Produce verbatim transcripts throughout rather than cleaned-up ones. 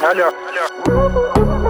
Алло, алло.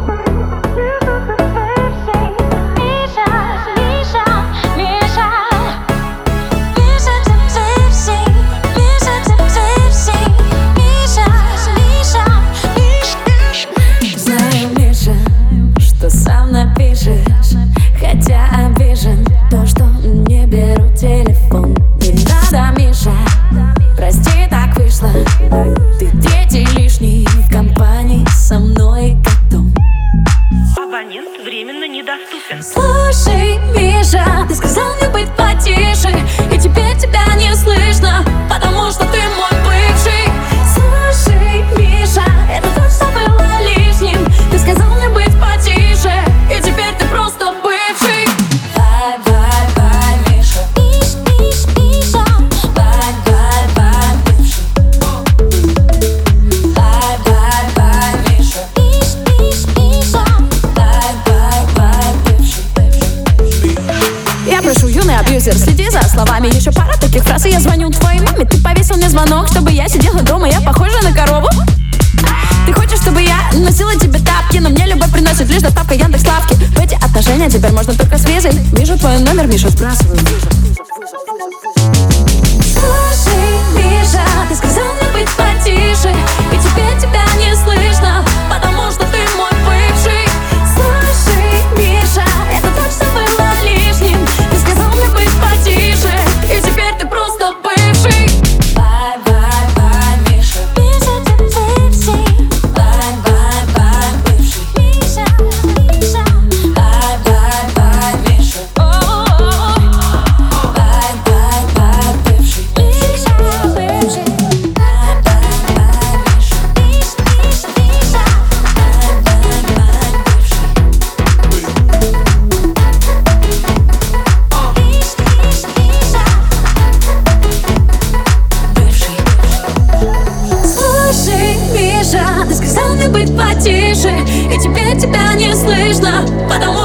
Сам напишешь, хотя обижен то, что не беру телефон. Не надо, Миша, прости, так вышло. Ты третий лишний в компании со мной как дом. Абонент временно недоступен. Слушай, Миша, ты сказал мне быть потише, и теперь тебя не слышно, потому что ты мой бывший. Слушай, Миша, это то, что было лишним. Ты сказал мне быть потише, и теперь ты просто бывший. Бай, бай, бай, Миша. Миш, Миш, Миша. Бай, бай, бай, бывший. Бай, бай, бай, Миша. Миш, Миш, Миша. Бай, бай, бай, бывший. Я прошу, юный абьюзер, следи за словами. Еще пара таких фраз, и я звоню твоей маме. Ты повесил мне звонок, чтобы я сидела дома. Я похожа на корову? Ты хочешь, чтобы я носила тебе тапки, но мне любовь приносит лишь доставка Яндекс.Лавки. В эти отношения теперь можно только с визой. Вижу твой номер, Миша, сбрасываю. Слушай, Миша, ты сказал мне быть потише, и теперь тебя не слышно, потому что ты мой бывший. Слушай, Миша, это то, что было лишним. Ты сказал мне быть потише, и теперь ты просто бывший. Бай, бай, бай, Миша. Миша, ты бывший. Бай, бай, бай, бывший. Миша, Миша. Бай, бай, бай, Миша. Бай, бай, бай, бывший. Миша, бывший. Бай, бай, бай, Миша. Миша, Миша, Миша. Бай, бай, бай, бывший. Слушай, Миша, ты сказал мне быть потише, и теперь тебя не слышно, потому